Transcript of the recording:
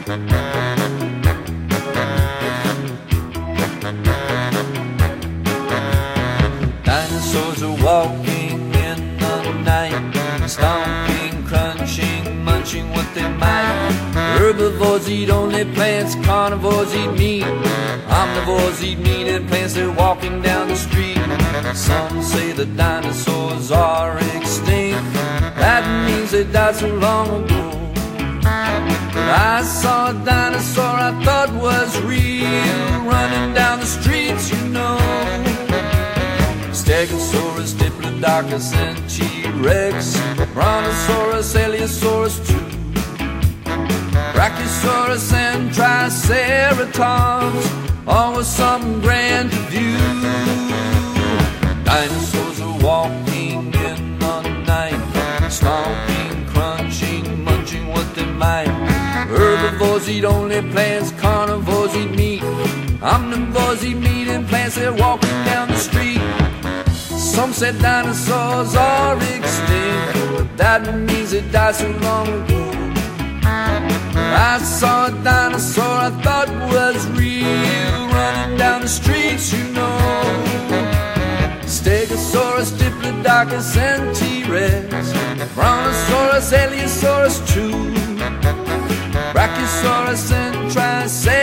Dinosaurs are walking in the night, stomping, crunching, munching what they might. Herbivores eat only plants, carnivores eat meat. Omnivores eat meat and plants, they're walking down the street. Some say the dinosaurs are extinct. That means they died so long ago. But I saw a dinosaur I thought was real, running down the streets, you know. Stegosaurus, Diplodocus, and T-Rex, Brontosaurus, Allosaurus too, Brachiosaurus and Triceratops, all with something grand to view. Dinosaurs are walking in the night, stomping, crunching, munching what they might. Herbivores eat only plants, carnivores eat meat. Omnivores eat meat and plants, they're walking down the street. Some said dinosaurs are extinct, but that means they died so long ago. I saw a dinosaur I thought was real, running down the streets, you know. Stegosaurus, Diplodocus, and T-Rex, Brontosaurus, Allosaurus too, Brachiosaurus and Triceratops,